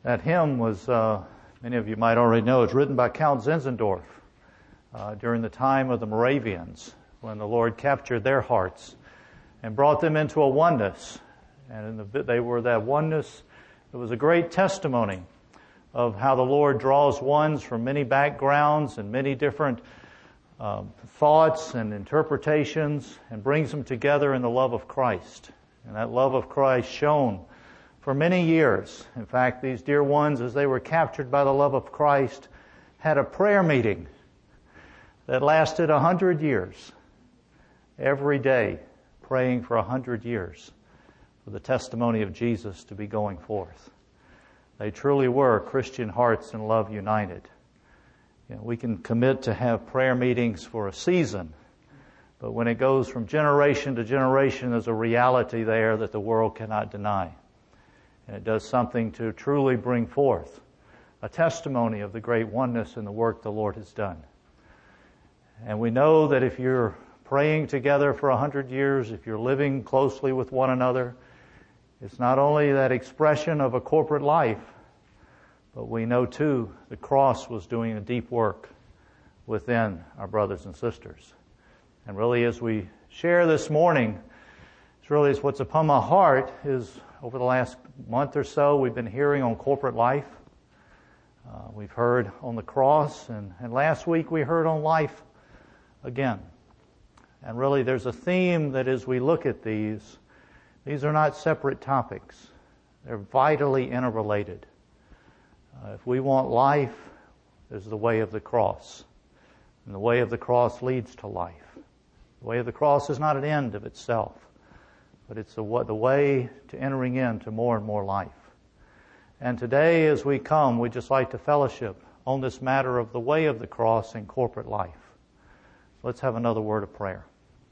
That hymn was, many of you might already know, it's written by Count Zinzendorf during the time of the Moravians, when the Lord captured their hearts and brought them into a oneness. And they were that oneness. It was a great testimony of how the Lord draws ones from many backgrounds and many different thoughts and interpretations and brings them together in the love of Christ. And that love of Christ shone for many years. In fact, these dear ones, as they were captured by the love of Christ, had a prayer meeting that lasted 100 years. Every day, praying for 100 years for the testimony of Jesus to be going forth. They truly were Christian hearts and love united. You know, we can commit to have prayer meetings for a season, but when it goes from generation to generation, there's a reality there that the world cannot deny. And it does something to truly bring forth a testimony of the great oneness in the work the Lord has done. And we know that if you're praying together for 100 years, if you're living closely with one another, it's not only that expression of a corporate life, but we know too the cross was doing a deep work within our brothers and sisters. And really, as we share this morning, it's what's upon my heart is over the last month or so, we've been hearing on corporate life. We've heard on the cross, and last week we heard on life again. And really, there's a theme that as we look at these are not separate topics. They're vitally interrelated. If we want life, there's the way of the cross. And the way of the cross leads to life. The way of the cross is not an end of itself, but it's the way to entering into more and more life. And today, as we come, we'd just like to fellowship on this matter of the way of the cross in corporate life. Let's have another word of prayer.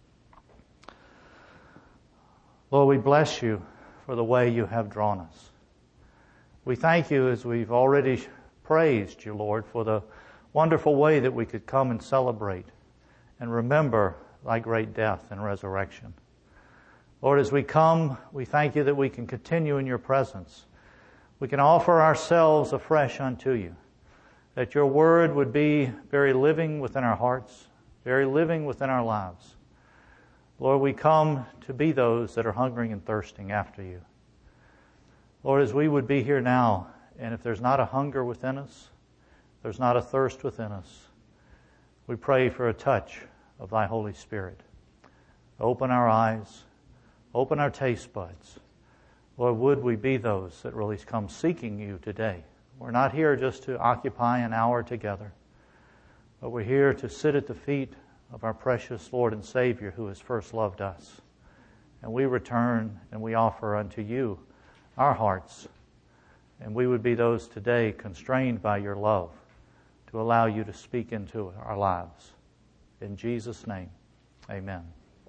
Lord, we bless you for the way you have drawn us. We thank you, as we've already praised you, Lord, for the wonderful way that we could come and celebrate and remember thy great death and resurrection. Lord, as we come, we thank you that we can continue in your presence. We can offer ourselves afresh unto you, that your word would be very living within our hearts, very living within our lives. Lord, we come to be those that are hungering and thirsting after you. Lord, as we would be here now, and if there's not a hunger within us, there's not a thirst within us, we pray for a touch of thy Holy Spirit. Open our eyes, open our taste buds. Lord, would we be those that really come seeking you today? We're not here just to occupy an hour together, but we're here to sit at the feet of our precious Lord and Savior who has first loved us. And we return and we offer unto you our hearts. And we would be those today constrained by your love to allow you to speak into our lives. In Jesus' name, amen.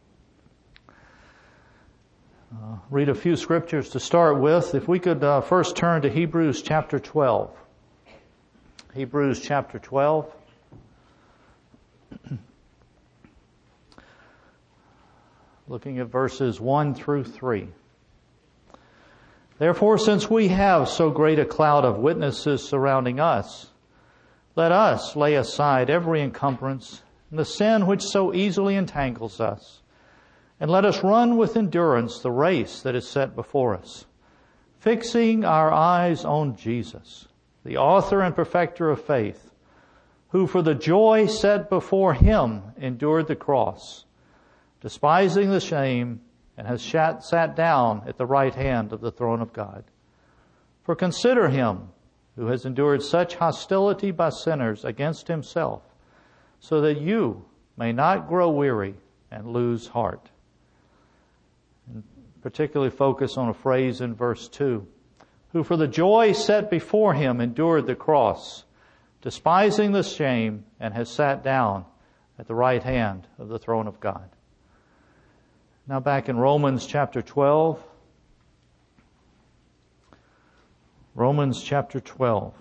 Read a few scriptures to start with. If we could first turn to Hebrews chapter 12. Hebrews chapter 12. Looking at verses 1 through 3. Therefore, since we have so great a cloud of witnesses surrounding us, let us lay aside every encumbrance and the sin which so easily entangles us, and let us run with endurance the race that is set before us, fixing our eyes on Jesus, the author and perfecter of faith, who for the joy set before him endured the cross, despising the shame, and has sat down at the right hand of the throne of God. For consider him who has endured such hostility by sinners against himself, so that you may not grow weary and lose heart. And particularly focus on a phrase in verse 2, who for the joy set before him endured the cross, despising the shame, and has sat down at the right hand of the throne of God. Now back in Romans chapter 12. Romans chapter 12.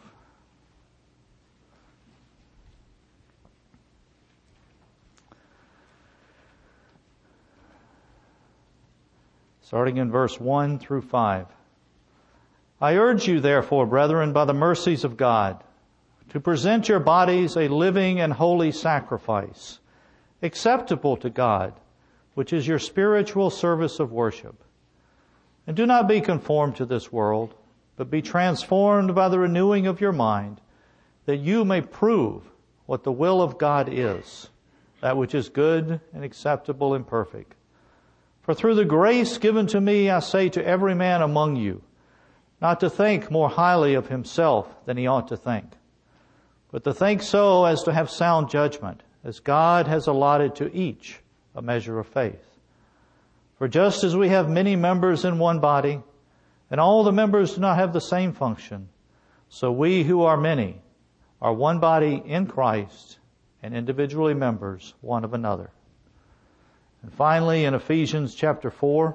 Starting in verse 1 through 5. I urge you, therefore, brethren, by the mercies of God, to present your bodies a living and holy sacrifice, acceptable to God, which is your spiritual service of worship. And do not be conformed to this world, but be transformed by the renewing of your mind, that you may prove what the will of God is, that which is good and acceptable and perfect. For through the grace given to me, I say to every man among you, not to think more highly of himself than he ought to think, but to think so as to have sound judgment, as God has allotted to each a measure of faith. For just as we have many members in one body, and all the members do not have the same function, so we who are many are one body in Christ and individually members one of another. And finally, in Ephesians chapter 4,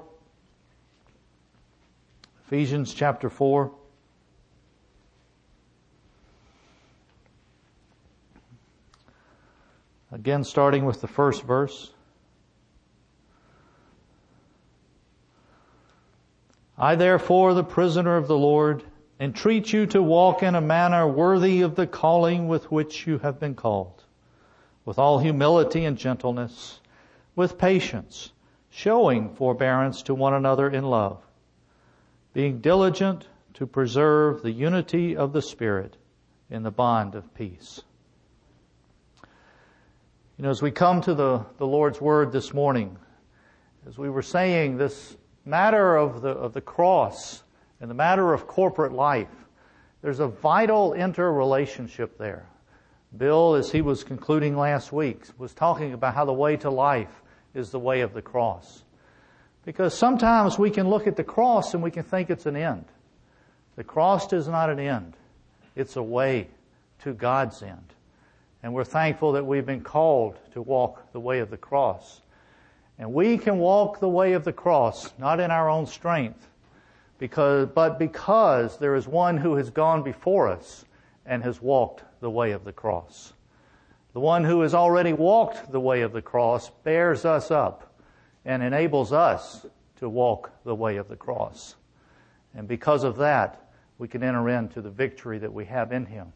again starting with the first verse. I therefore, the prisoner of the Lord, entreat you to walk in a manner worthy of the calling with which you have been called, with all humility and gentleness, with patience, showing forbearance to one another in love, being diligent to preserve the unity of the Spirit in the bond of peace. You know, as we come to the Lord's Word this morning, as we were saying, this matter of the cross and the matter of corporate life, there's a vital interrelationship there. Bill, as he was concluding last week, was talking about how the way to life is the way of the cross. Because sometimes we can look at the cross and we can think it's an end. The cross is not an end. It's a way to God's end. And we're thankful that we've been called to walk the way of the cross. And we can walk the way of the cross, not in our own strength, but because there is one who has gone before us and has walked the way of the cross. The one who has already walked the way of the cross bears us up and enables us to walk the way of the cross. And because of that, we can enter into the victory that we have in Him.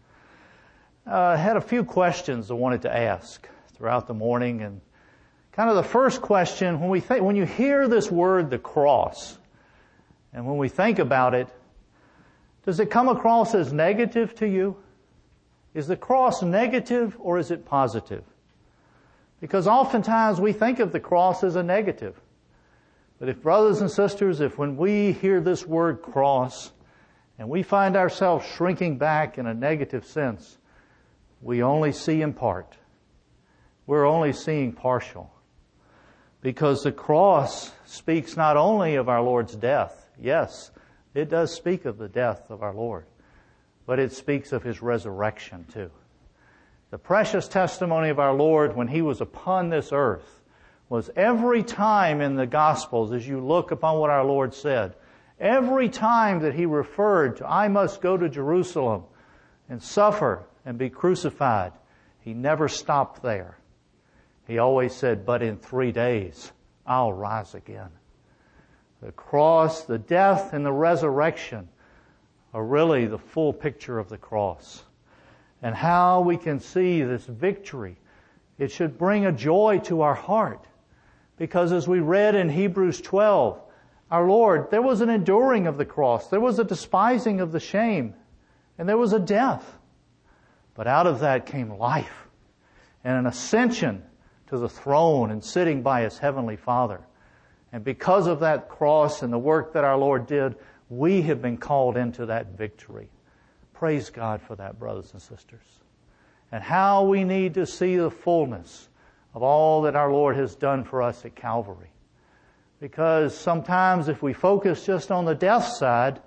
I had a few questions I wanted to ask throughout the morning, and kind of the first question, when you hear this word, the cross, and when we think about it, does it come across as negative to you? Is the cross negative or is it positive? Because oftentimes we think of the cross as a negative. But if brothers and sisters, if when we hear this word cross and we find ourselves shrinking back in a negative sense, we only see in part. We're only seeing partial. Because the cross speaks not only of our Lord's death. Yes, it does speak of the death of our Lord. But it speaks of His resurrection too. The precious testimony of our Lord when He was upon this earth was every time in the Gospels, as you look upon what our Lord said, every time that He referred to, I must go to Jerusalem and suffer and be crucified, He never stopped there. He always said, but in 3 days, I'll rise again. The cross, the death, and the resurrection are really the full picture of the cross. And how we can see this victory. It should bring a joy to our heart. Because as we read in Hebrews 12, our Lord, there was an enduring of the cross. There was a despising of the shame. And there was a death. But out of that came life. And an ascension to the throne and sitting by His heavenly Father. And because of that cross and the work that our Lord did, we have been called into that victory. Praise God for that, brothers and sisters. And how we need to see the fullness of all that our Lord has done for us at Calvary. Because sometimes if we focus just on the death side,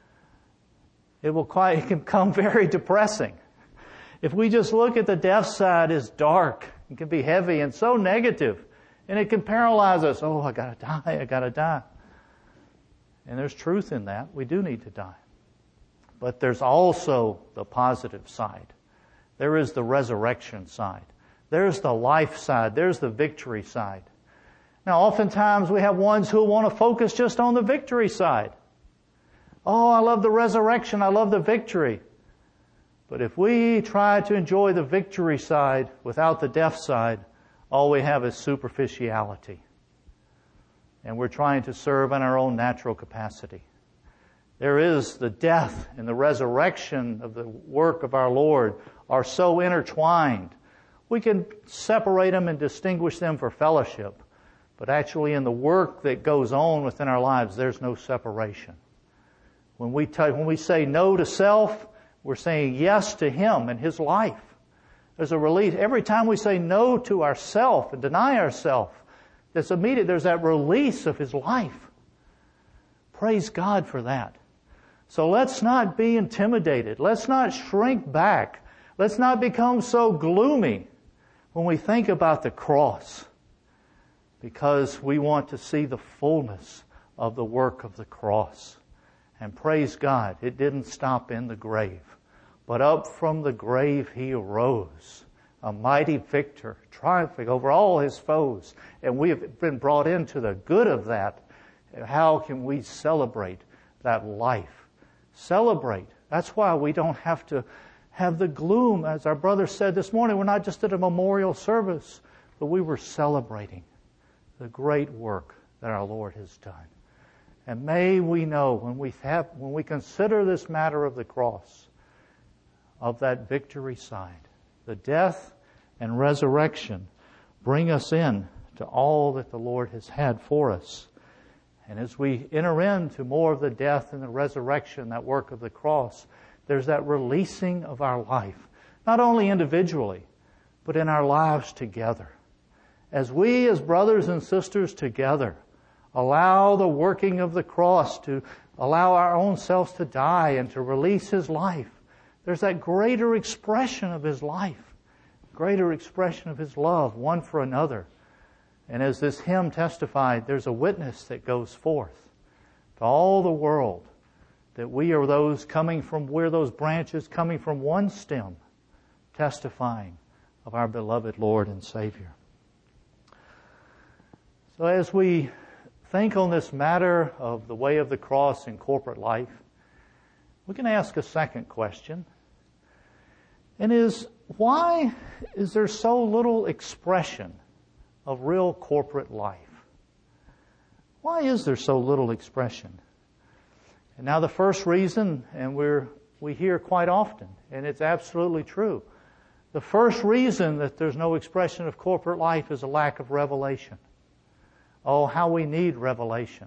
it can become very depressing. If we just look at the death side as dark, it can be heavy and so negative. And it can paralyze us. Oh, I gotta die. And there's truth in that. We do need to die. But there's also the positive side. There is the resurrection side. There's the life side. There's the victory side. Now, oftentimes we have ones who want to focus just on the victory side. Oh, I love the resurrection. I love the victory. But if we try to enjoy the victory side without the death side, all we have is superficiality. And we're trying to serve in our own natural capacity. There is the death and the resurrection of the work of our Lord are so intertwined. We can separate them and distinguish them for fellowship. But actually in the work that goes on within our lives, there's no separation. When we say no to self, we're saying yes to Him and His life. There's a release. Every time we say no to ourself and deny ourselves, there's that release of His life. Praise God for that. So let's not be intimidated. Let's not shrink back. Let's not become so gloomy when we think about the cross, because we want to see the fullness of the work of the cross. And praise God, it didn't stop in the grave, but up from the grave He arose, a mighty victor, triumphing over all His foes. And we have been brought into the good of that. How can we celebrate that life? Celebrate. That's why we don't have to have the gloom. As our brother said this morning, we're not just at a memorial service, but we were celebrating the great work that our Lord has done. And may we know when we consider this matter of the cross, of that victory side, the death and resurrection bring us in to all that the Lord has had for us. And as we enter into more of the death and the resurrection, that work of the cross, there's that releasing of our life, not only individually, but in our lives together. As we, as brothers and sisters together, allow the working of the cross to allow our own selves to die and to release His life, there's that greater expression of His life, greater expression of His love, one for another. And as this hymn testified, there's a witness that goes forth to all the world that we are those branches coming from one stem, testifying of our beloved Lord and Savior. So as we think on this matter of the way of the cross in corporate life, we can ask a second question. And why is there so little expression of real corporate life? Why is there so little expression? And now the first reason, and we hear quite often, and it's absolutely true, the first reason that there's no expression of corporate life is a lack of revelation. Oh, how we need revelation.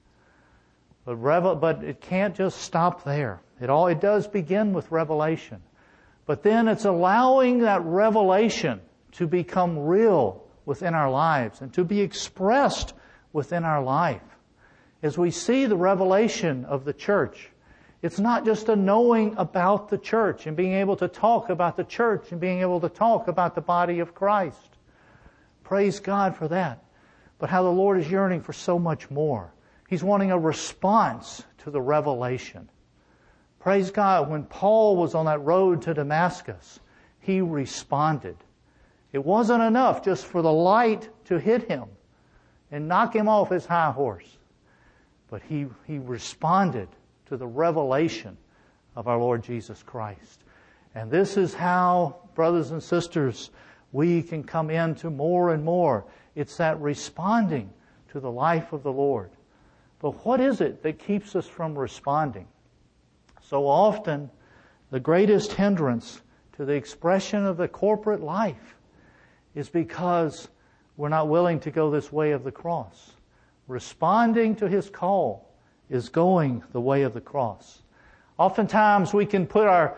But it can't just stop there. It does begin with revelation. But then it's allowing that revelation to become real within our lives and to be expressed within our life. As we see the revelation of the church, it's not just a knowing about the church and being able to talk about the church and being able to talk about the body of Christ. Praise God for that. But how the Lord is yearning for so much more. He's wanting a response to the revelation. Praise God, when Paul was on that road to Damascus, he responded. It wasn't enough just for the light to hit him and knock him off his high horse. But he responded to the revelation of our Lord Jesus Christ. And this is how, brothers and sisters, we can come into more and more. It's that responding to the life of the Lord. But what is it that keeps us from responding? So often, the greatest hindrance to the expression of the corporate life is because we're not willing to go this way of the cross. Responding to His call is going the way of the cross. Oftentimes we can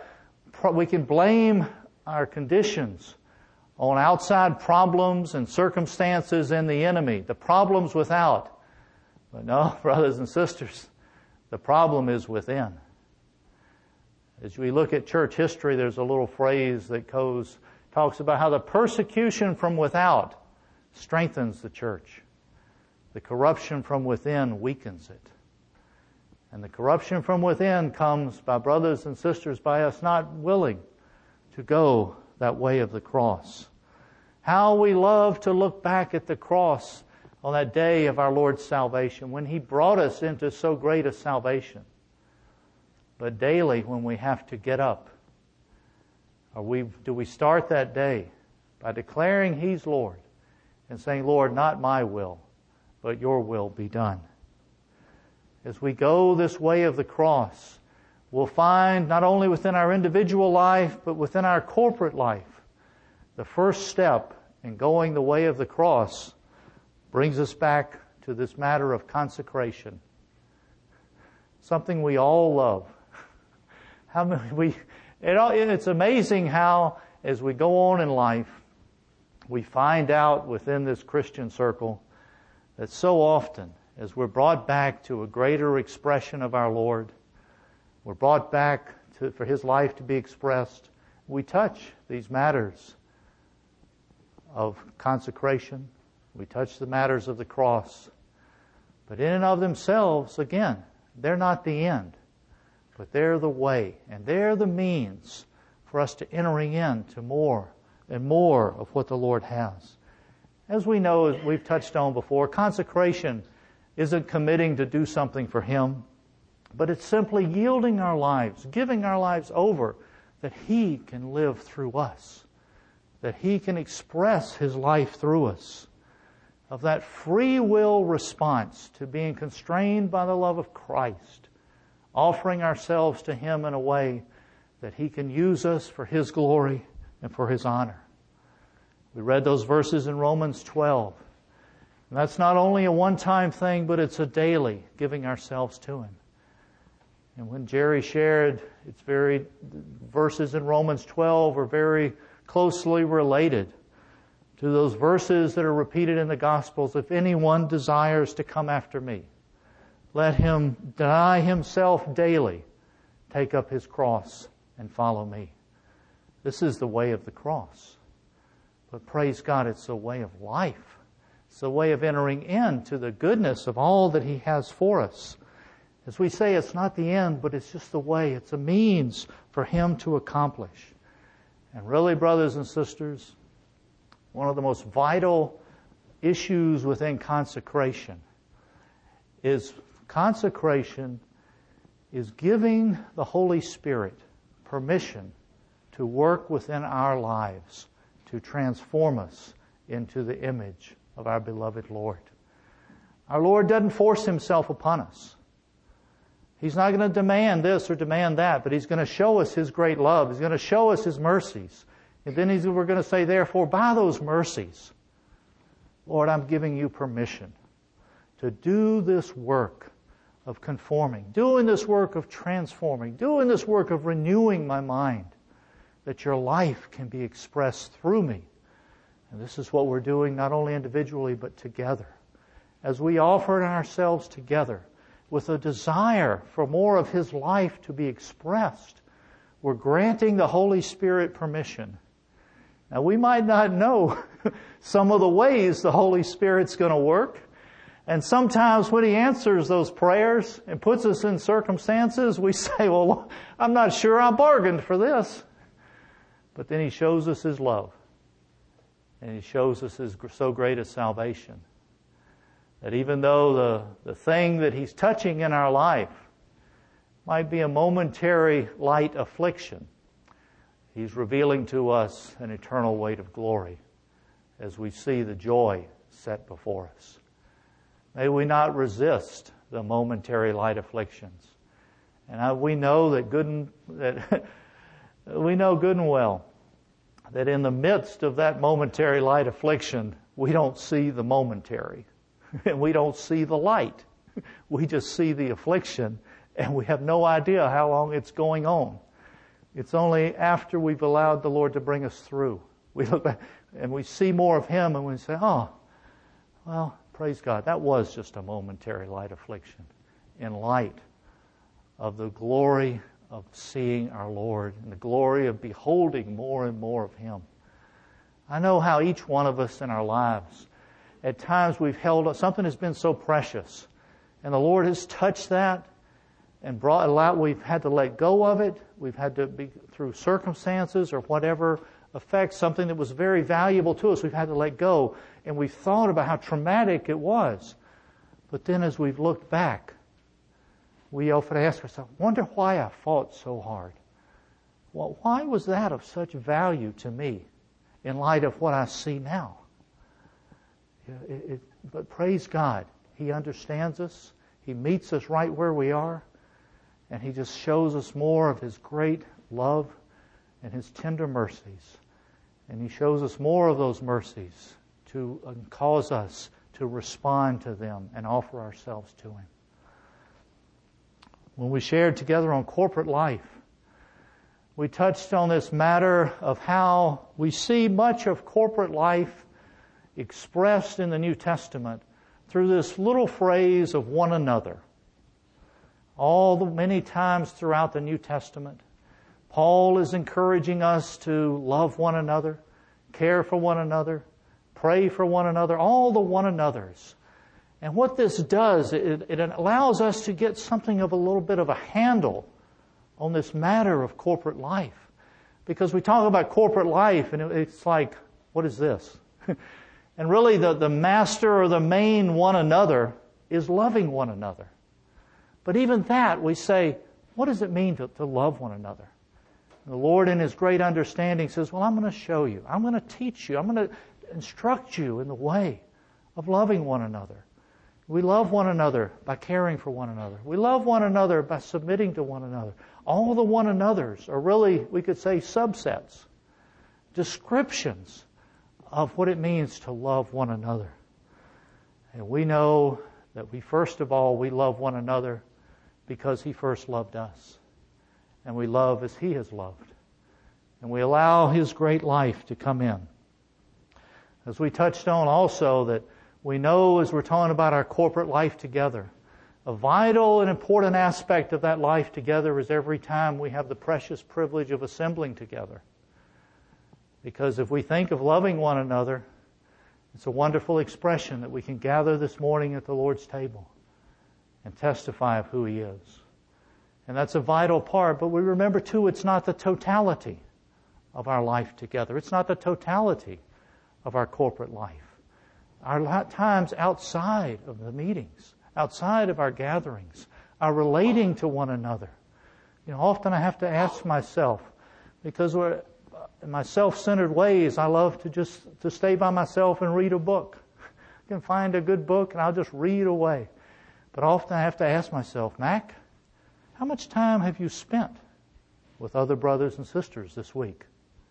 blame our conditions on outside problems and circumstances and the enemy, the problems without. But no, brothers and sisters, the problem is within. As we look at church history, there's a little phrase that talks about how the persecution from without strengthens the church. The corruption from within weakens it. And the corruption from within comes by brothers and sisters, by us not willing to go that way of the cross. How we love to look back at the cross on that day of our Lord's salvation, when He brought us into so great a salvation. but daily when we have to get up. Do we start that day by declaring He's Lord and saying, Lord, not my will, but your will be done. As we go this way of the cross, we'll find not only within our individual life, but within our corporate life, the first step in going the way of the cross brings us back to this matter of consecration. Something we all love. It's amazing how, as we go on in life, we find out within this Christian circle that so often, as we're brought back to a greater expression of our Lord, we're brought back for His life to be expressed, we touch these matters of consecration. We touch the matters of the cross. But in and of themselves, again, they're not the end, but they're the way, and they're the means for us to entering into more and more of what the Lord has. As we know, as we've touched on before, consecration isn't committing to do something for Him, but it's simply yielding our lives, giving our lives over, that He can live through us, that He can express His life through us, of that free will response to being constrained by the love of Christ, offering ourselves to Him in a way that He can use us for His glory and for His honor. We read those verses in Romans 12. And that's not only a one-time thing, but it's a daily giving ourselves to Him. And when Jerry shared, verses in Romans 12 are very closely related to those verses that are repeated in the Gospels. If anyone desires to come after me, let him deny himself daily, take up his cross, and follow me. This is the way of the cross. But praise God, it's a way of life. It's a way of entering into the goodness of all that He has for us. As we say, it's not the end, but it's just the way. It's a means for Him to accomplish. And really, brothers and sisters, one of the most vital issues within consecration is giving the Holy Spirit permission to work within our lives to transform us into the image of our beloved Lord. Our Lord doesn't force Himself upon us. He's not going to demand this or demand that, but He's going to show us His great love. He's going to show us His mercies. And then we're going to say, therefore, by those mercies, Lord, I'm giving you permission to do this work of conforming, doing this work of transforming, doing this work of renewing my mind, that your life can be expressed through me. And this is what we're doing not only individually, but together. As we offer ourselves together with a desire for more of His life to be expressed, we're granting the Holy Spirit permission. Now, we might not know some of the ways the Holy Spirit's going to work. And sometimes when He answers those prayers and puts us in circumstances, we say, well, I'm not sure I bargained for this. But then He shows us His love. And He shows us His so great a salvation. That even though the thing that He's touching in our life might be a momentary light affliction, He's revealing to us an eternal weight of glory as we see the joy set before us. May we not resist the momentary light afflictions. And we know we know good and well that in the midst of that momentary light affliction, we don't see the momentary. And we don't see the light. We just see the affliction, and we have no idea how long it's going on. It's only after we've allowed the Lord to bring us through. We look back and we see more of Him, and we say, oh, well, praise God, that was just a momentary light affliction in light of the glory of seeing our Lord and the glory of beholding more and more of Him. I know how each one of us in our lives, at times we've held up, something has been so precious, and the Lord has touched that and we've had to let go of it. We've had to be through circumstances or whatever affects something that was very valuable to us. We've had to let go, and we've thought about how traumatic it was. But then as we've looked back, we often ask ourselves, wonder why I fought so hard. Well, why was that of such value to me in light of what I see now? But praise God, He understands us. He meets us right where we are. And He just shows us more of His great love and His tender mercies. And He shows us more of those mercies to cause us to respond to them and offer ourselves to Him. When we shared together on corporate life, we touched on this matter of how we see much of corporate life expressed in the New Testament through this little phrase of one another. All the many times throughout the New Testament, Paul is encouraging us to love one another, care for one another, pray for one another, all the one another's. And what this does, it allows us to get something of a little bit of a handle on this matter of corporate life. Because we talk about corporate life and it's like, what is this? And really the master or the main one another is loving one another. But even that, we say, what does it mean to love one another? The Lord in His great understanding says, well, I'm going to show you. I'm going to teach you. I'm going to instruct you in the way of loving one another. We love one another by caring for one another. We love one another by submitting to one another. All the one another's are really, we could say, subsets, descriptions of what it means to love one another. And we know that first of all, we love one another because He first loved us. And we love as He has loved. And we allow His great life to come in. As we touched on also that we know as we're talking about our corporate life together, a vital and important aspect of that life together is every time we have the precious privilege of assembling together. Because if we think of loving one another, it's a wonderful expression that we can gather this morning at the Lord's table and testify of who He is. And that's a vital part, but we remember too, it's not the totality of our life together. It's not the totality of our corporate life. Our times outside of the meetings, outside of our gatherings, are relating to one another. Often I have to ask myself, because in my self-centered ways, I love to stay by myself and read a book. I can find a good book and I'll just read away. But often I have to ask myself, Mac, how much time have you spent with other brothers and sisters this week?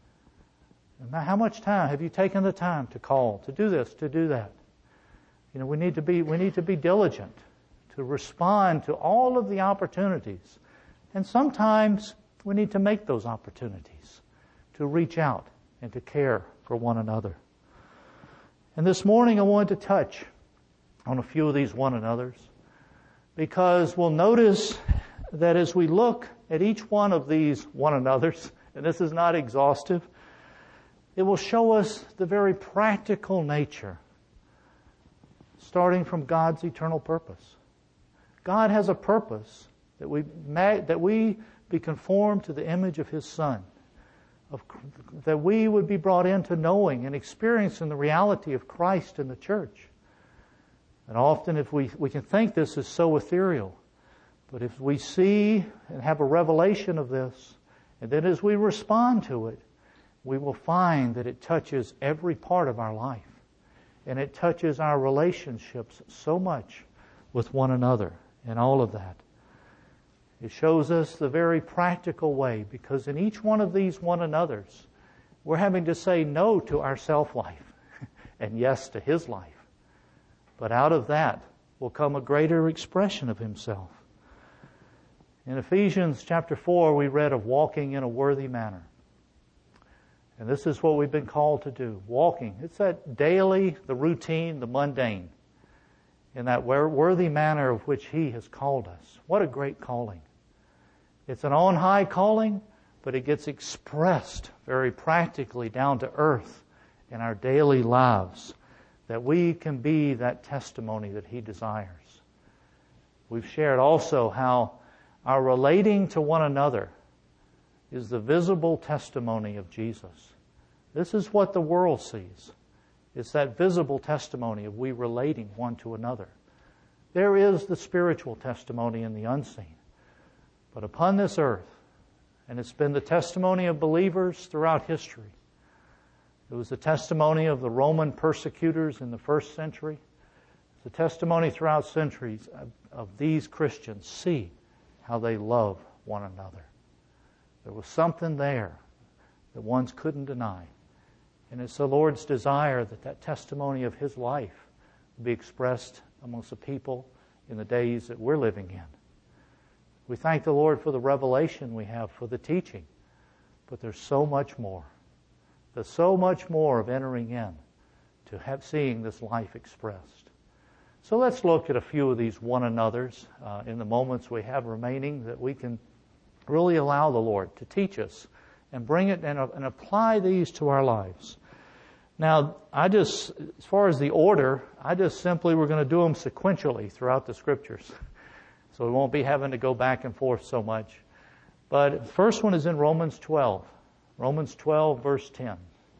And how much time have you taken the time to call, to do this, to do that? We need to be diligent to respond to all of the opportunities. And sometimes we need to make those opportunities to reach out and to care for one another. And this morning I wanted to touch on a few of these one another's, because we'll notice that as we look at each one of these one another's, and this is not exhaustive, it will show us the very practical nature, starting from God's eternal purpose. God has a purpose that we be conformed to the image of His Son, that we would be brought into knowing and experiencing the reality of Christ in the church. And often if we can think this is so ethereal, but if we see and have a revelation of this, and then as we respond to it, we will find that it touches every part of our life. And it touches our relationships so much with one another and all of that. It shows us the very practical way, because in each one of these one another's, we're having to say no to our self-life and yes to His life. But out of that will come a greater expression of Himself. In Ephesians chapter 4, we read of walking in a worthy manner. And this is what we've been called to do. Walking. It's that daily, the routine, the mundane, in that worthy manner of which He has called us. What a great calling. It's an on-high calling, but it gets expressed very practically down to earth in our daily lives, that we can be that testimony that He desires. We've shared also how our relating to one another is the visible testimony of Jesus. This is what the world sees. It's that visible testimony of we relating one to another. There is the spiritual testimony in the unseen. But upon this earth, and it's been the testimony of believers throughout history. It was the testimony of the Roman persecutors in the first century. The testimony throughout centuries of these Christians. See how they love one another. There was something there that ones couldn't deny. And it's the Lord's desire that that testimony of His life be expressed amongst the people in the days that we're living in. We thank the Lord for the revelation we have, for the teaching. But there's so much more. There's so much more of entering in to seeing this life expressed. So let's look at a few of these one another's in the moments we have remaining, that we can really allow the Lord to teach us and bring it and apply these to our lives. Now, as far as the order, we're going to do them sequentially throughout the Scriptures. So we won't be having to go back and forth so much. But the first one is in Romans 12. Romans 12, verse 10.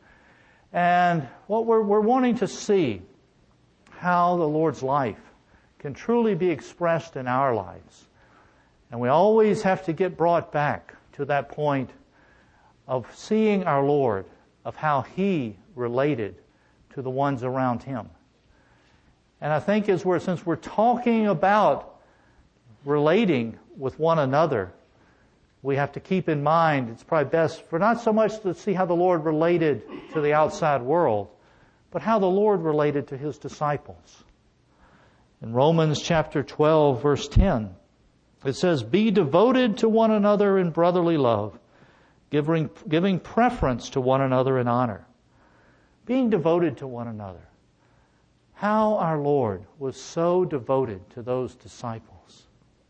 And what we're wanting to see how the Lord's life can truly be expressed in our lives. And we always have to get brought back to that point of seeing our Lord, of how He related to the ones around Him. And I think since we're talking about relating with one another, we have to keep in mind it's probably best for not so much to see how the Lord related to the outside world, but how the Lord related to His disciples. In Romans chapter 12, verse 10, it says, "Be devoted to one another in brotherly love, giving preference to one another in honor." Being devoted to one another. How our Lord was so devoted to those disciples.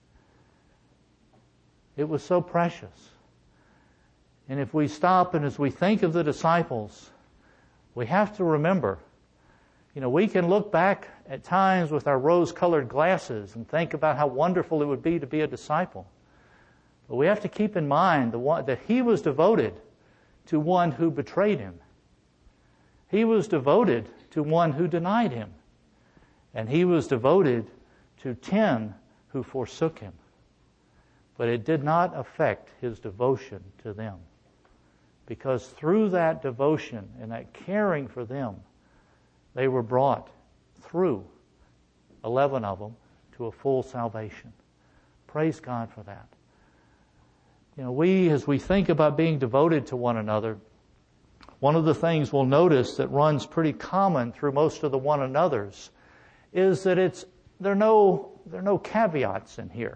It was so precious. And if we stop and as we think of the disciples, we have to remember, we can look back at times with our rose-colored glasses and think about how wonderful it would be to be a disciple. But we have to keep in mind that He was devoted to one who betrayed Him. He was devoted to one who denied Him. And He was devoted to 10 who forsook Him. But it did not affect His devotion to them. Because through that devotion and that caring for them, they were brought through 11 of them to a full salvation. Praise God for that. As we think about being devoted to one another, one of the things we'll notice that runs pretty common through most of the one another's is that there are no caveats in here.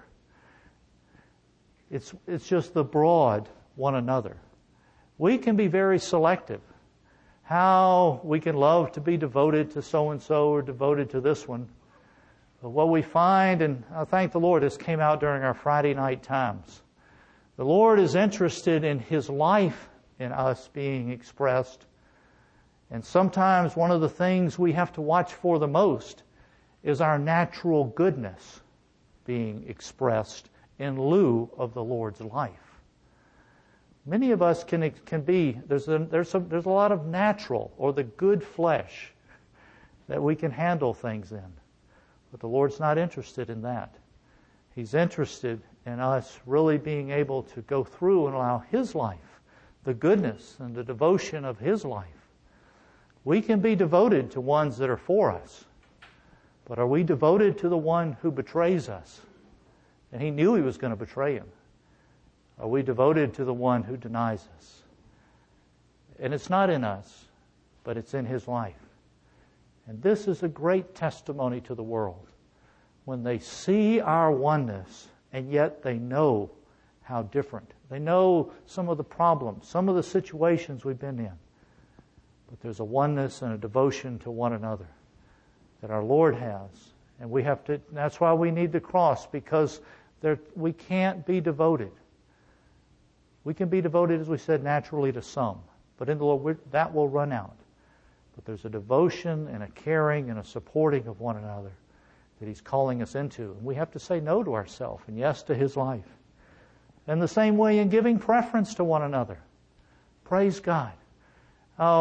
It's just the broad one another. We can be very selective. How we can love to be devoted to so-and-so or devoted to this one. But what we find, and I thank the Lord, this came out during our Friday night times. The Lord is interested in His life in us being expressed. And sometimes one of the things we have to watch for the most is our natural goodness being expressed in lieu of the Lord's life. Many of us can be, there's a lot of natural or the good flesh that we can handle things in. But the Lord's not interested in that. He's interested in us really being able to go through and allow His life, the goodness and the devotion of His life. We can be devoted to ones that are for us. But are we devoted to the one who betrays us? And He knew He was going to betray Him. Are we devoted to the one who denies us? And it's not in us, but it's in His life. And this is a great testimony to the world. When they see our oneness, and yet they know how different. They know some of the problems, some of the situations we've been in. But there's a oneness and a devotion to one another that our Lord has. And we have to, that's why we need the cross, because we can't be devoted. We can be devoted, as we said, naturally to some. But in the Lord, that will run out. But there's a devotion and a caring and a supporting of one another that He's calling us into. And we have to say no to ourselves and yes to His life. And the same way in giving preference to one another. Praise God. Oh,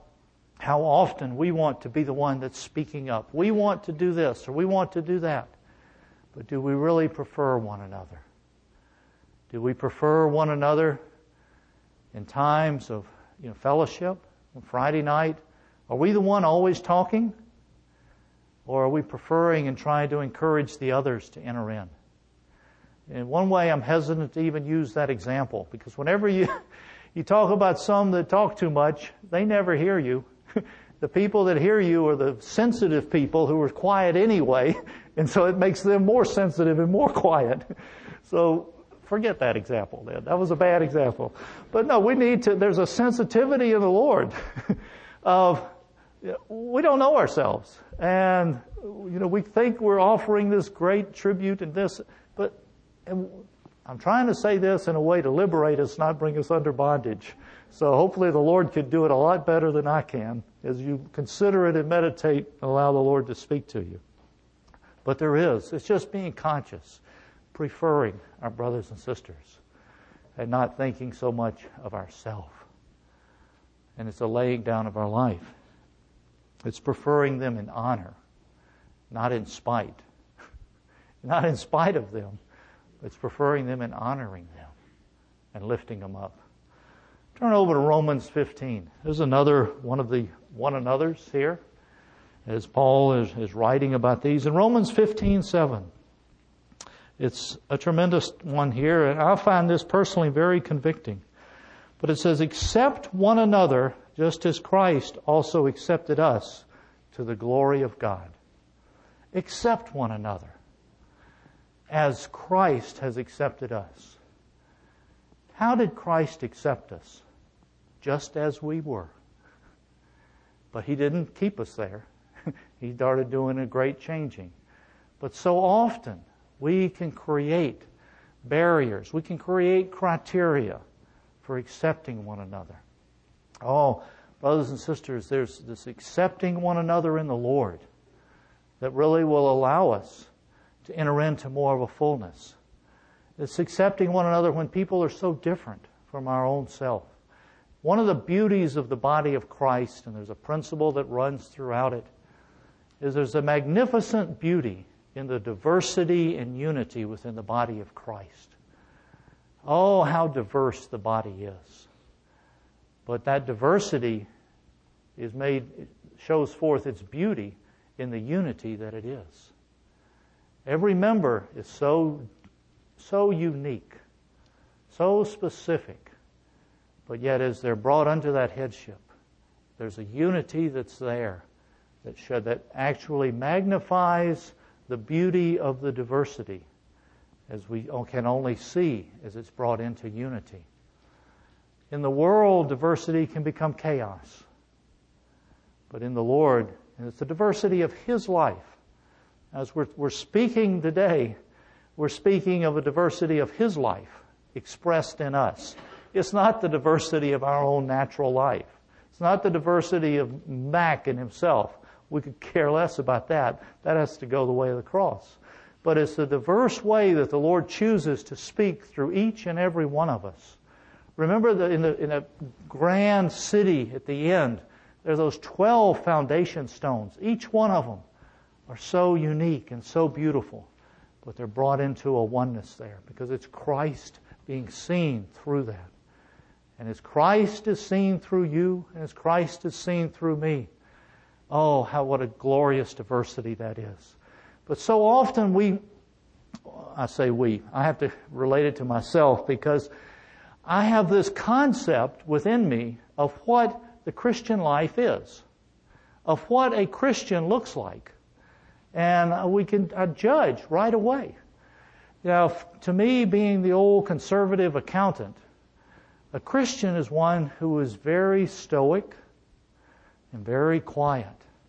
how often we want to be the one that's speaking up. We want to do this or we want to do that. But do we really prefer one another? Do we prefer one another in times of fellowship? On Friday night, are we the one always talking? Or are we preferring and trying to encourage the others to enter in? In one way, I'm hesitant to even use that example, because whenever you talk about some that talk too much, they never hear you. The people that hear you are the sensitive people who are quiet anyway, and so it makes them more sensitive and more quiet. So forget that example then. That was a bad example. But no, there's a sensitivity in the Lord of, we don't know ourselves. And, we think we're offering this great tribute and this, but I'm trying to say this in a way to liberate us, not bring us under bondage. So hopefully the Lord could do it a lot better than I can as you consider it and meditate and allow the Lord to speak to you. But it's just being conscious, preferring our brothers and sisters and not thinking so much of ourselves. And it's a laying down of our life. It's preferring them in honor, not in spite. Not in spite of them. It's preferring them and honoring them and lifting them up. Turn over to Romans 15. There's another one of the one another's here as Paul is writing about these. In Romans 15:7, it's a tremendous one here, and I find this personally very convicting. But it says, accept one another just as Christ also accepted us to the glory of God. Accept one another as Christ has accepted us. How did Christ accept us? Just as we were. But He didn't keep us there. He started doing a great changing. But so often we can create barriers. We can create criteria for accepting one another. Oh, brothers and sisters, there's this accepting one another in the Lord that really will allow us to enter into more of a fullness. It's accepting one another when people are so different from our own self. One of the beauties of the body of Christ, and there's a principle that runs throughout it, is there's a magnificent beauty in the diversity and unity within the body of Christ. Oh, how diverse the body is. But that diversity shows forth its beauty in the unity that it is. Every member is so unique, so specific, but yet as they're brought under that headship, there's a unity that's there that actually magnifies the beauty of the diversity as we can only see as it's brought into unity. In the world, diversity can become chaos. But in the Lord, and it's the diversity of His life. As we're speaking today, we're speaking of a diversity of His life expressed in us. It's not the diversity of our own natural life. It's not the diversity of Mac and himself. We could care less about that. That has to go the way of the cross. But it's the diverse way that the Lord chooses to speak through each and every one of us. Remember that in a grand city at the end, there are those 12 foundation stones. Each one of them are so unique and so beautiful, but they're brought into a oneness there because it's Christ being seen through that. And as Christ is seen through you, and as Christ is seen through me, oh, what a glorious diversity that is. But so often I have to relate it to myself because I have this concept within me of what the Christian life is, of what a Christian looks like. And I judge right away. To me, being the old conservative accountant, a Christian is one who is very stoic and very quiet.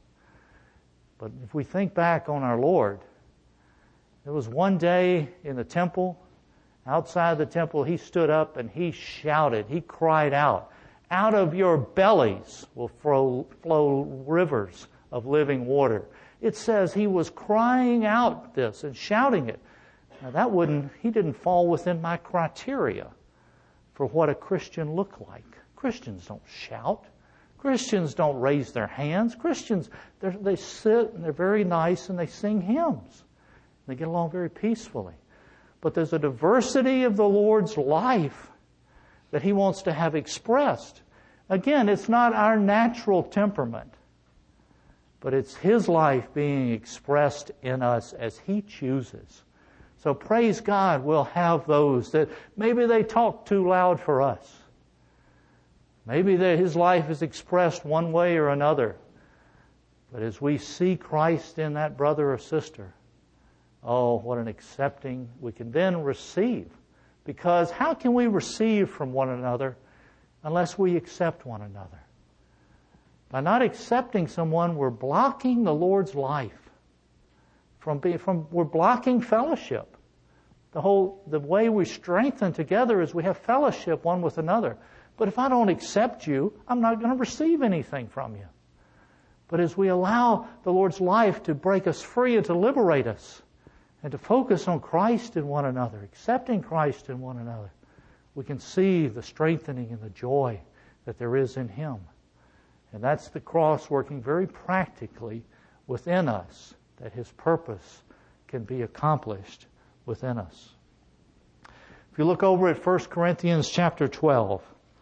But if we think back on our Lord, there was one day in the temple, outside the temple, He stood up and He shouted, He cried out of your bellies will flow rivers of living water. It says He was crying out this and shouting it. Now He didn't fall within my criteria for what a Christian looked like. Christians don't shout. Christians don't raise their hands. Christians, they sit and they're very nice and they sing hymns. They get along very peacefully. But there's a diversity of the Lord's life that He wants to have expressed. Again, it's not our natural temperament, but it's His life being expressed in us as He chooses. So praise God, we'll have those that maybe they talk too loud for us. Maybe His life is expressed one way or another. But as we see Christ in that brother or sister, oh, what an accepting we can then receive. Because how can we receive from one another unless we accept one another? By not accepting someone, we're blocking the Lord's life. We're blocking fellowship. The way we strengthen together is we have fellowship one with another. But if I don't accept you, I'm not going to receive anything from you. But as we allow the Lord's life to break us free and to liberate us, and to focus on Christ in one another, accepting Christ in one another, we can see the strengthening and the joy that there is in Him. And that's the cross working very practically within us, that His purpose can be accomplished within us. If you look over at 1 Corinthians chapter 12,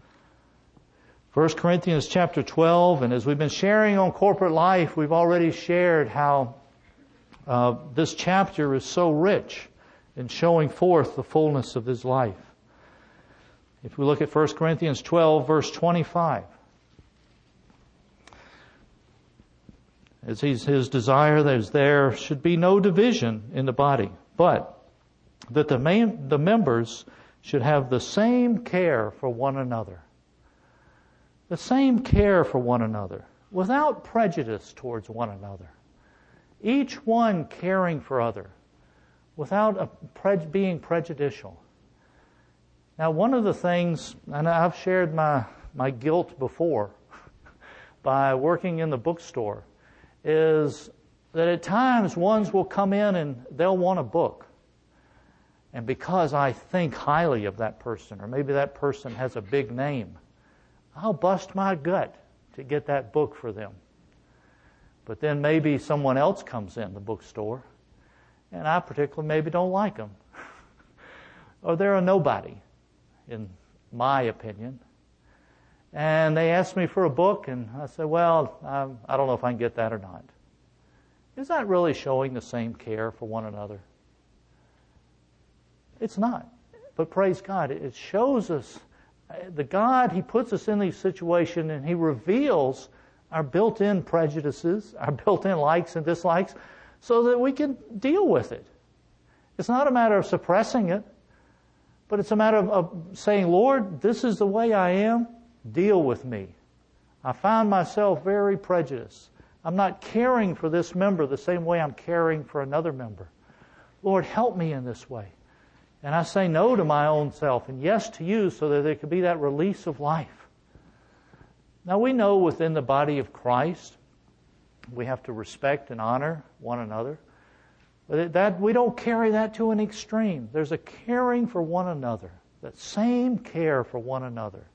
1 Corinthians chapter 12, and as we've been sharing on corporate life, we've already shared how this chapter is so rich in showing forth the fullness of His life. If we look at 1 Corinthians 12, verse 25, as His desire that there should be no division in the body, but that the members should have the same care for one another. The same care for one another, without prejudice towards one another. Each one caring for other, without being prejudicial. Now, one of the things, and I've shared my guilt before by working in the bookstore, is that at times ones will come in and they'll want a book. And because I think highly of that person, or maybe that person has a big name, I'll bust my gut to get that book for them. But then maybe someone else comes in the bookstore, and I particularly maybe don't like them. Or they're a nobody, in my opinion. And they ask me for a book, and I say, well, I don't know if I can get that or not. Is that really showing the same care for one another? It's not. But praise God, it shows us the God, He puts us in these situations, and He reveals our built-in prejudices, our built-in likes and dislikes, so that we can deal with it. It's not a matter of suppressing it, but it's a matter of saying, Lord, this is the way I am, deal with me. I find myself very prejudiced. I'm not caring for this member the same way I'm caring for another member. Lord, help me in this way. And I say no to my own self and yes to you so that there could be that release of life. Now we know within the body of Christ we have to respect and honor one another. But that we don't carry that to an extreme. There's a caring for one another, that same care for one another.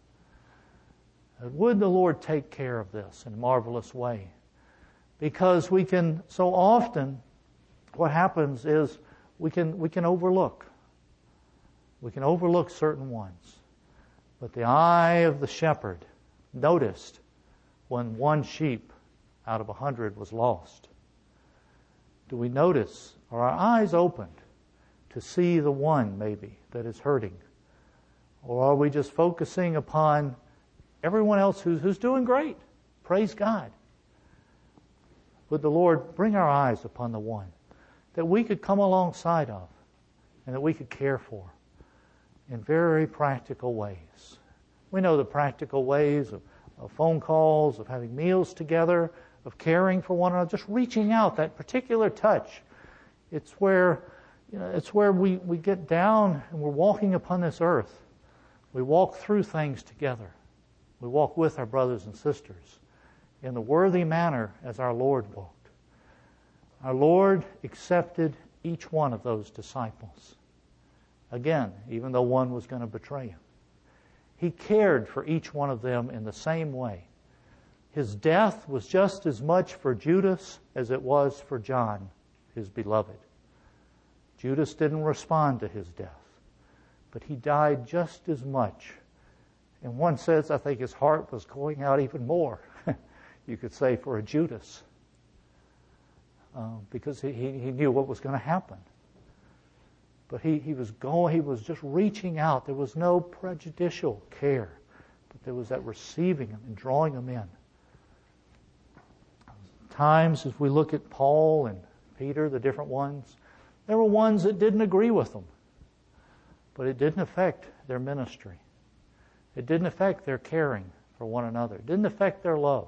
Would the Lord take care of this in a marvelous way? Because we can, so often, what happens is we can overlook. We can overlook certain ones. But the eye of the shepherd noticed when one sheep out of 100 was lost. Do we notice? Are our eyes opened to see the one, maybe, that is hurting? Or are we just focusing upon everyone else who's doing great? Praise God. Would the Lord bring our eyes upon the one that we could come alongside of and that we could care for in very practical ways? We know the practical ways of phone calls, of having meals together, of caring for one another, just reaching out, that particular touch. It's where we get down and we're walking upon this earth. We walk through things together. We walk with our brothers and sisters in the worthy manner as our Lord walked. Our Lord accepted each one of those disciples. Again, even though one was going to betray Him. He cared for each one of them in the same way. His death was just as much for Judas as it was for John, His beloved. Judas didn't respond to his death, but he died just as much. In one sense, I think his heart was going out even more, you could say, for a Judas, because he knew what was going to happen. But he was just reaching out. There was no prejudicial care, but there was that receiving him and drawing him in. Times as we look at Paul and Peter, the different ones, there were ones that didn't agree with them, but it didn't affect their ministry. It didn't affect their caring for one another. It didn't affect their love.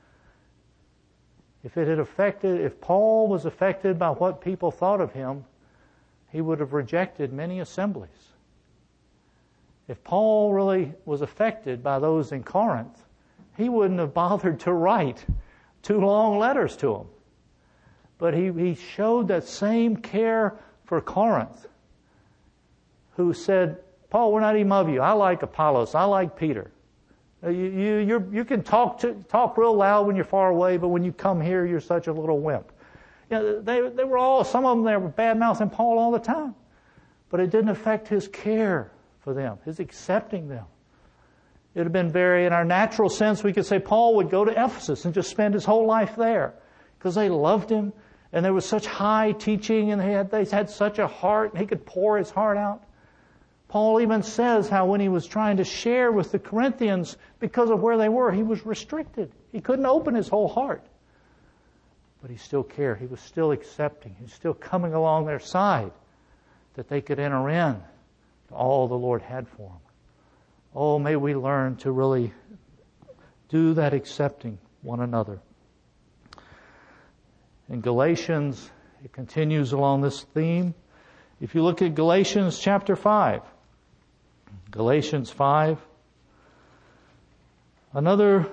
If Paul was affected by what people thought of him, he would have rejected many assemblies. If Paul really was affected by those in Corinth, he wouldn't have bothered to write 2 long letters to them. But he showed that same care for Corinth, who said, Paul, we're not even of you. I like Apollos. I like Peter. You can talk real loud when you're far away, but when you come here, you're such a little wimp. They were all, some of them, they were bad-mouthing Paul all the time. But it didn't affect his care for them, his accepting them. It would have been in our natural sense, we could say Paul would go to Ephesus and just spend his whole life there because they loved him and there was such high teaching and they had such a heart and he could pour his heart out. Paul even says how when he was trying to share with the Corinthians, because of where they were, he was restricted. He couldn't open his whole heart. But he still cared. He was still accepting. He was still coming along their side that they could enter in to all the Lord had for them. Oh, may we learn to really do that accepting one another. In Galatians, it continues along this theme. If you look at Galatians chapter 5, Galatians 5, another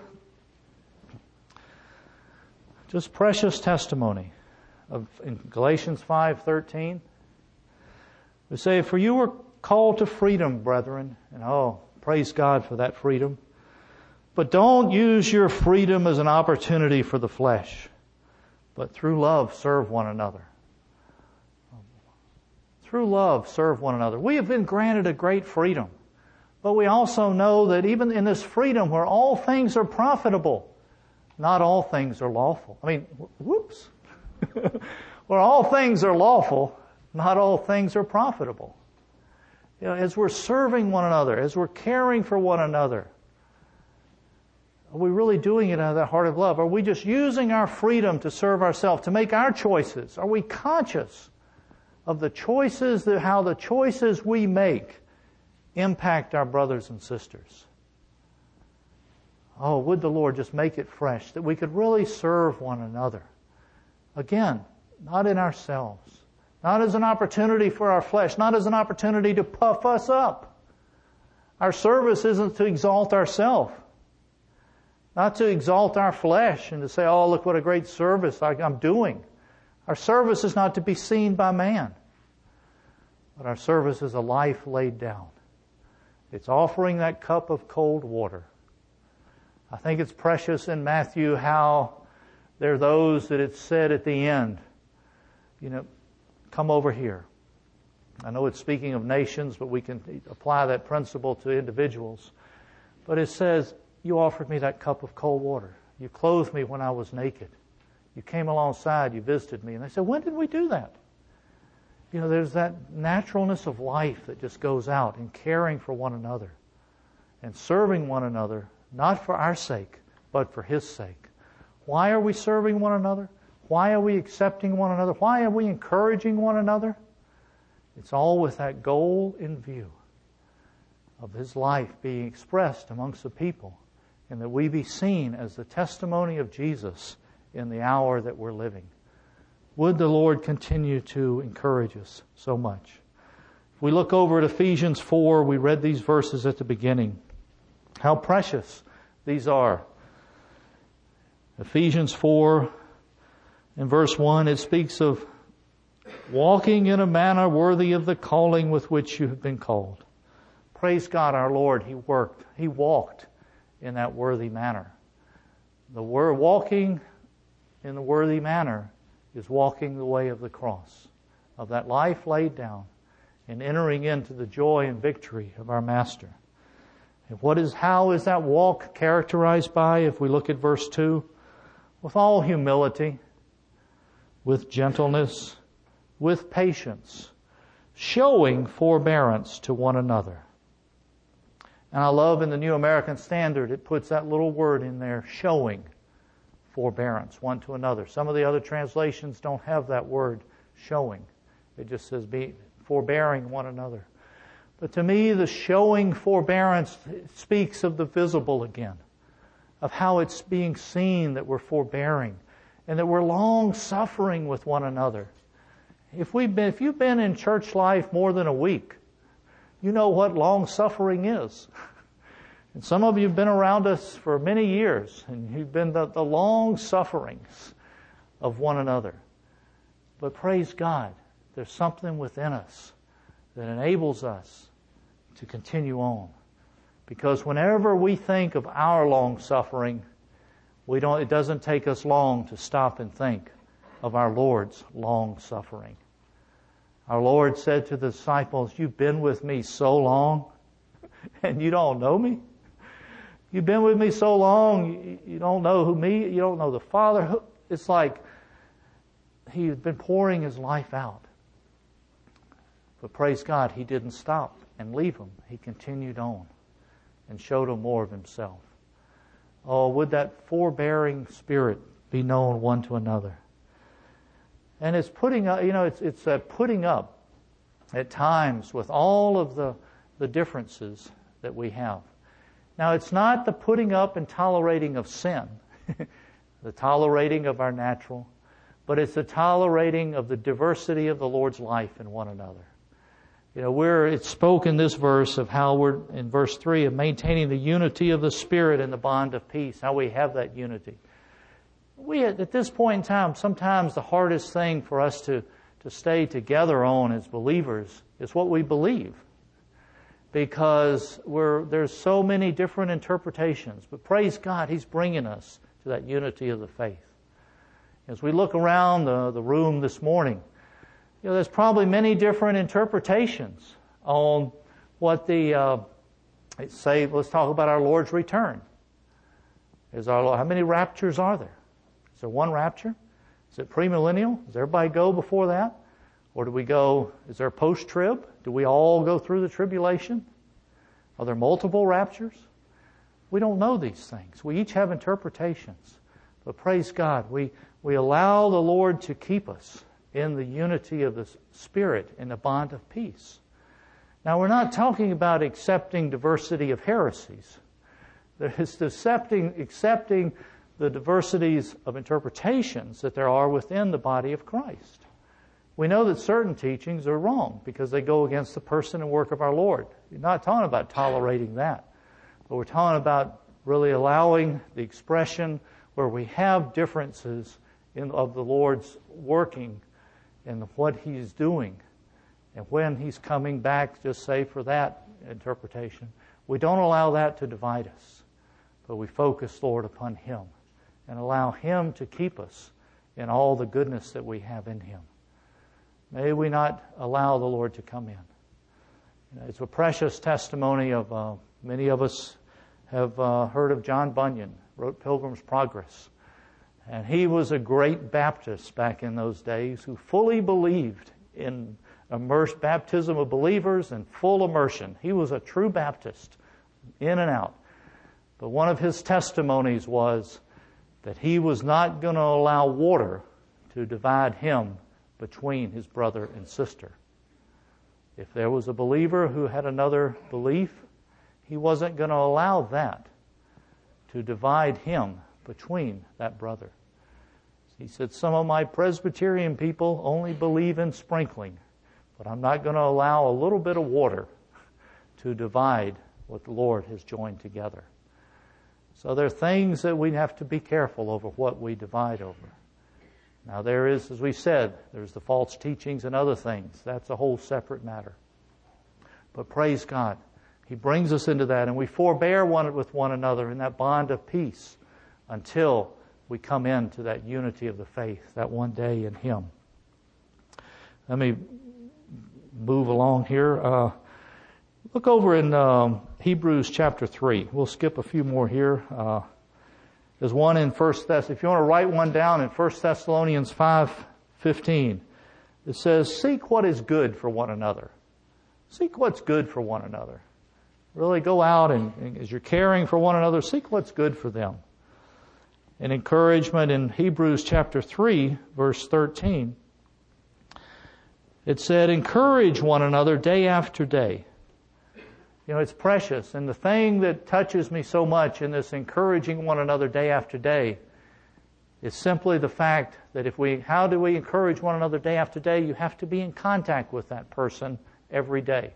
just precious testimony in Galatians 5:13. We say, for you were called to freedom, brethren. And praise God for that freedom. But don't use your freedom as an opportunity for the flesh, but through love serve one another. Through love serve one another. We have been granted a great freedom, but we also know that even in this freedom where all things are profitable, not all things are lawful. Where all things are lawful, not all things are profitable. As we're serving one another, as we're caring for one another, are we really doing it out of that heart of love? Are we just using our freedom to serve ourselves, to make our choices? Are we conscious of the choices, how the choices we make impact our brothers and sisters? Oh, would the Lord just make it fresh, that we could really serve one another. Again, not in ourselves, not as an opportunity for our flesh, not as an opportunity to puff us up. Our service isn't to exalt ourselves, not to exalt our flesh and to say, oh, look what a great service I'm doing. Our service is not to be seen by man, but our service is a life laid down. It's offering that cup of cold water. I think it's precious in Matthew how there are those that it's said at the end, come over here. I know it's speaking of nations, but we can apply that principle to individuals. But it says, you offered me that cup of cold water. You clothed me when I was naked. You came alongside, you visited me. And they said, when did we do that? There's that naturalness of life that just goes out in caring for one another and serving one another, not for our sake, but for His sake. Why are we serving one another? Why are we accepting one another? Why are we encouraging one another? It's all with that goal in view of His life being expressed amongst the people, and that we be seen as the testimony of Jesus in the hour that we're living. Would the Lord continue to encourage us so much? If we look over at Ephesians 4, we read these verses at the beginning. How precious these are. Ephesians 4, in verse 1, it speaks of walking in a manner worthy of the calling with which you have been called. Praise God our Lord, He walked in that worthy manner. The word walking in the worthy manner is walking the way of the cross. of that life laid down and entering into the joy and victory of our Master. And how is that walk characterized by, if we look at verse 2? With all humility, with gentleness, with patience, showing forbearance to one another. And I love in the New American Standard, it puts that little word in there, showing forbearance one to another. Some of the other translations don't have that word, showing. It just says be forbearing one another. But to me, the showing forbearance speaks of the visible again, of how it's being seen that we're forbearing and that we're long-suffering with one another. If you've been in church life more than a week, you know what long-suffering is. And some of you have been around us for many years, and you've been the long-sufferings of one another. But praise God, there's something within us that enables us to continue on. Because whenever we think of our long-suffering, it doesn't take us long to stop and think of our Lord's long-suffering. Our Lord said to the disciples, "You've been with me so long, and you don't know me? You've been with me so long, you don't know you don't know the Father." It's like He's been pouring His life out. But praise God, He didn't stop and leave them. He continued on and showed them more of Himself. Oh, would that forbearing spirit be known one to another. And it's putting up, it's putting up at times with all of the differences that we have. Now, it's not the putting up and tolerating of sin, the tolerating of our natural, but it's the tolerating of the diversity of the Lord's life in one another. It's spoken in this verse of how we're, in verse 3, of maintaining the unity of the Spirit and the bond of peace, how we have that unity. At this point in time, sometimes the hardest thing for us to stay together on as believers is what we believe. Because there's so many different interpretations. But praise God, He's bringing us to that unity of the faith. As we look around the room this morning, there's probably many different interpretations on what let's talk about our Lord's return. How many raptures are there? Is there one rapture? Is it premillennial? Does everybody go before that? Or is there post-trib? Do we all go through the tribulation? Are there multiple raptures? We don't know these things. We each have interpretations. But praise God, we allow the Lord to keep us in the unity of the Spirit in the bond of peace. Now, we're not talking about accepting diversity of heresies. It's accepting the diversities of interpretations that there are within the body of Christ. We know that certain teachings are wrong because they go against the person and work of our Lord. We're not talking about tolerating that, but we're talking about really allowing the expression where we have differences of the Lord's working and what He's doing and when He's coming back, just say for that interpretation. We don't allow that to divide us, but we focus, Lord, upon Him and allow Him to keep us in all the goodness that we have in Him. May we not allow the Lord to come in. It's a precious testimony of many of us have heard of John Bunyan, wrote Pilgrim's Progress. And he was a great Baptist back in those days who fully believed in immersed baptism of believers and full immersion. He was a true Baptist, in and out. But one of his testimonies was that he was not going to allow water to divide him between his brother and sister. If there was a believer who had another belief, he wasn't going to allow that to divide him between that brother. He said, some of my Presbyterian people only believe in sprinkling, but I'm not going to allow a little bit of water to divide what the Lord has joined together. So there are things that we have to be careful over what we divide over. Now there is, as we said, there's the false teachings and other things. That's a whole separate matter. But praise God, He brings us into that, and we forbear with one another in that bond of peace until we come into that unity of the faith, that one day in Him. Let me move along here. Look over in Hebrews chapter 3. We'll skip a few more here. There's one in if you want to write one down in 1 Thessalonians 5:15. It says, seek what is good for one another. Seek what's good for one another. Really go out and as you're caring for one another, seek what's good for them. An encouragement in Hebrews chapter 3, verse 13. It said, encourage one another day after day. You know, it's precious. And the thing that touches me so much in this encouraging one another day after day is simply the fact that how do we encourage one another day after day? You have to be in contact with that person every day.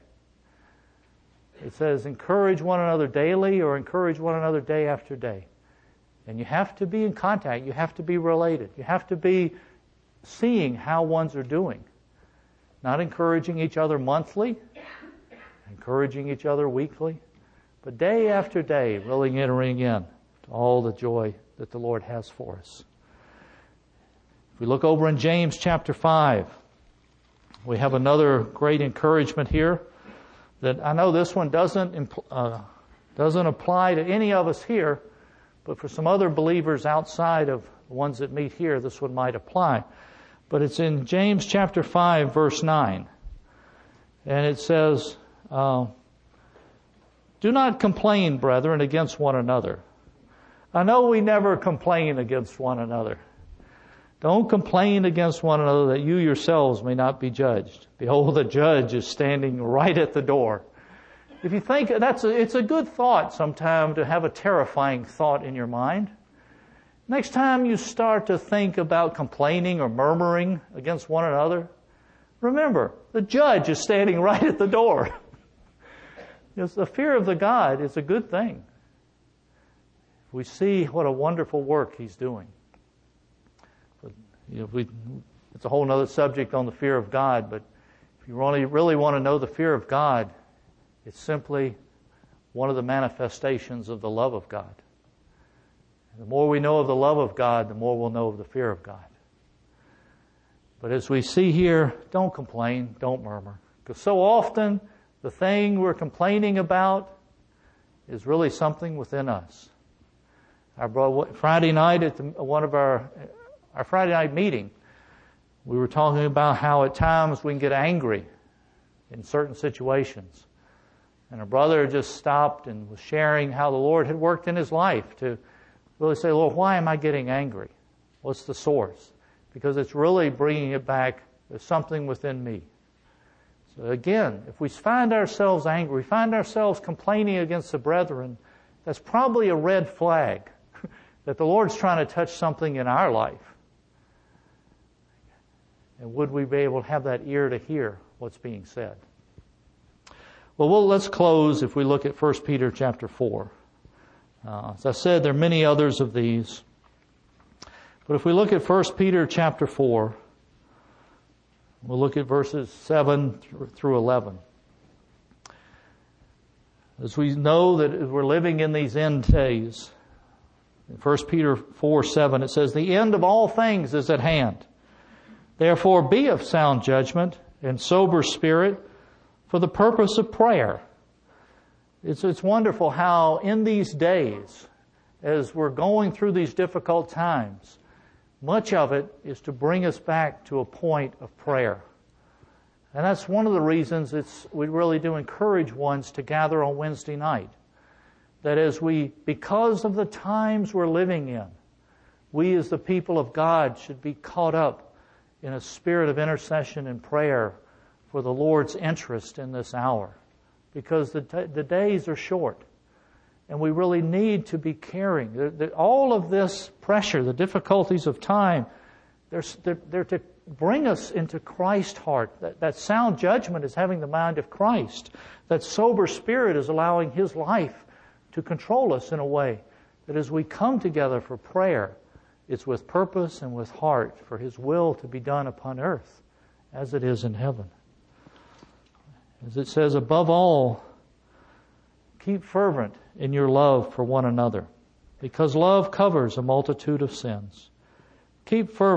It says encourage one another daily or encourage one another day after day. And you have to be in contact. You have to be related. You have to be seeing how ones are doing. Not encouraging each other monthly, encouraging each other weekly, but day after day, really entering in to all the joy that the Lord has for us. If we look over in James chapter 5, we have another great encouragement here that I know this one doesn't apply to any of us here, but for some other believers outside of the ones that meet here, this one might apply. But it's in James chapter 5, verse 9. And it says, do not complain, brethren, against one another. I know we never complain against one another. Don't complain against one another that you yourselves may not be judged. Behold, the judge is standing right at the door. If you think it's a good thought sometime to have a terrifying thought in your mind. Next time you start to think about complaining or murmuring against one another, remember, the judge is standing right at the door. Yes, the fear of the God is a good thing. We see what a wonderful work He's doing. But, it's a whole other subject on the fear of God, but if you really want to know the fear of God, it's simply one of the manifestations of the love of God. The more we know of the love of God, the more we'll know of the fear of God. But as we see here, don't complain, don't murmur. Because so often, the thing we're complaining about is really something within us. Friday night at one of our Friday night meeting, we were talking about how at times we can get angry in certain situations. And a brother just stopped and was sharing how the Lord had worked in his life to really say, Lord, why am I getting angry? What's the source? Because it's really bringing it back to something within me. So again, if we find ourselves angry, find ourselves complaining against the brethren, that's probably a red flag that the Lord's trying to touch something in our life. And would we be able to have that ear to hear what's being said? Well, let's close if we look at 1 Peter chapter 4. As I said, there are many others of these. But if we look at 1 Peter chapter 4, we'll look at verses 7 through 11. As we know that we're living in these end days, in 1 Peter 4:7, it says, the end of all things is at hand. Therefore be of sound judgment and sober spirit for the purpose of prayer. It's wonderful how in these days, as we're going through these difficult times, much of it is to bring us back to a point of prayer. And that's one of the reasons we really do encourage ones to gather on Wednesday night. That because of the times we're living in, we as the people of God should be caught up in a spirit of intercession and prayer for the Lord's interest in this hour. Because the days are short. And we really need to be caring. All of this pressure, the difficulties of time, they're to bring us into Christ's heart. That sound judgment is having the mind of Christ. That sober spirit is allowing His life to control us in a way that as we come together for prayer, it's with purpose and with heart for His will to be done upon earth as it is in heaven. As it says, above all, keep fervent in your love for one another, because love covers a multitude of sins. Keep fervent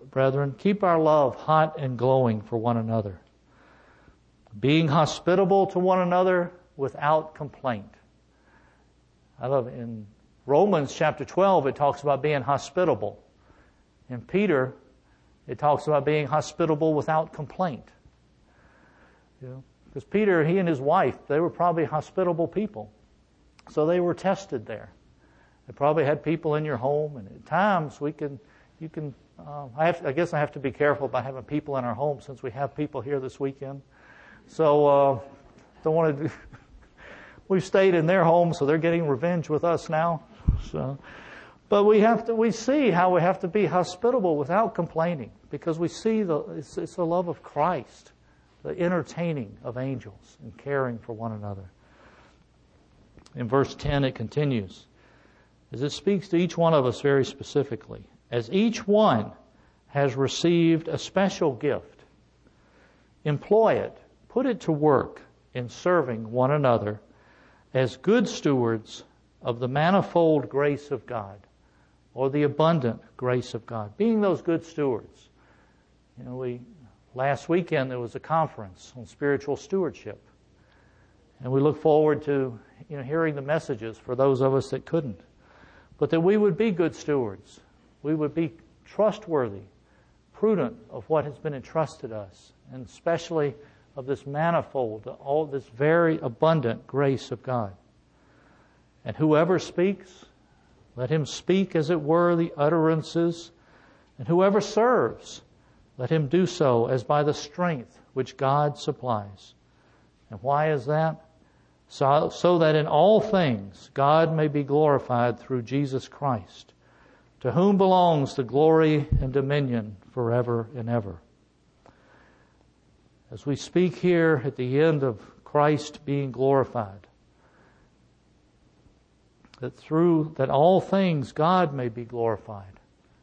brethren, keep our love hot and glowing for one another, being hospitable to one another without complaint. I love in Romans chapter 12, it talks about being hospitable. In Peter, it talks about being hospitable without complaint. Because Peter, he and his wife, they were probably hospitable people. So they were tested there. They probably had people in your home, and at times I guess I have to be careful about having people in our home since we have people here this weekend. So, don't want to we've stayed in their home, so they're getting revenge with us now. So, but we see how we have to be hospitable without complaining, because we see it's the love of Christ, the entertaining of angels and caring for one another. In verse 10 it continues, as it speaks to each one of us very specifically. As each one has received a special gift, employ it, put it to work in serving one another as good stewards of the manifold grace of God, or the abundant grace of God. Being those good stewards. Last weekend there was a conference on spiritual stewardship. And we look forward to hearing the messages for those of us that couldn't. But that we would be good stewards. We would be trustworthy, prudent of what has been entrusted us, and especially of this manifold, all this very abundant grace of God. And whoever speaks, let him speak as it were the utterances, and whoever serves, let him do so as by the strength which God supplies. And why is that? So that in all things God may be glorified through Jesus Christ, to whom belongs the glory and dominion forever and ever. As we speak here at the end of Christ being glorified, that all things God may be glorified.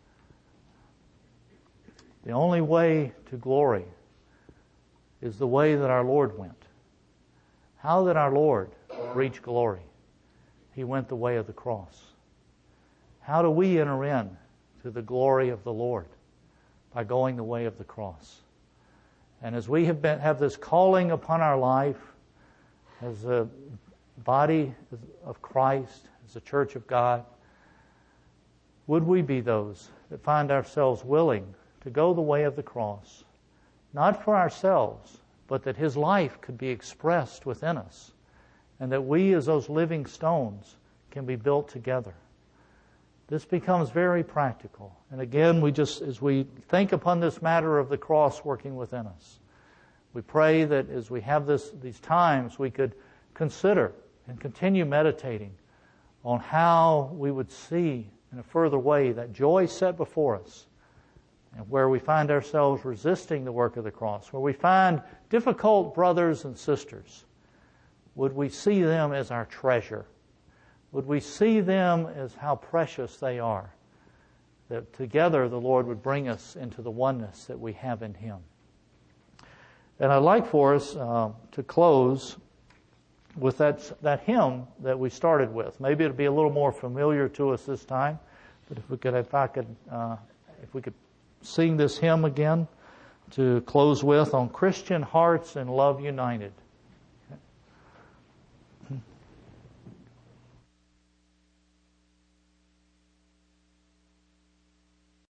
The only way to glory is the way that our Lord went. How did our Lord reach glory? He went the way of the cross. How do we enter in to the glory of the Lord? By going the way of the cross. And as we have this calling upon our life as a body of Christ, as a church of God, would we be those that find ourselves willing to go the way of the cross, not for ourselves, but that His life could be expressed within us, and that we as those living stones can be built together. This becomes very practical. And again, as we think upon this matter of the cross working within us, we pray that as we have these times, we could consider and continue meditating on how we would see in a further way that joy set before us, and where we find ourselves resisting the work of the cross, where we find difficult brothers and sisters, would we see them as our treasure? Would we see them as how precious they are? That together the Lord would bring us into the oneness that we have in Him. And I'd like for us to close with that hymn that we started with. Maybe it'll be a little more familiar to us this time, but if we could sing this hymn again to close with, On Christian Hearts in Love United.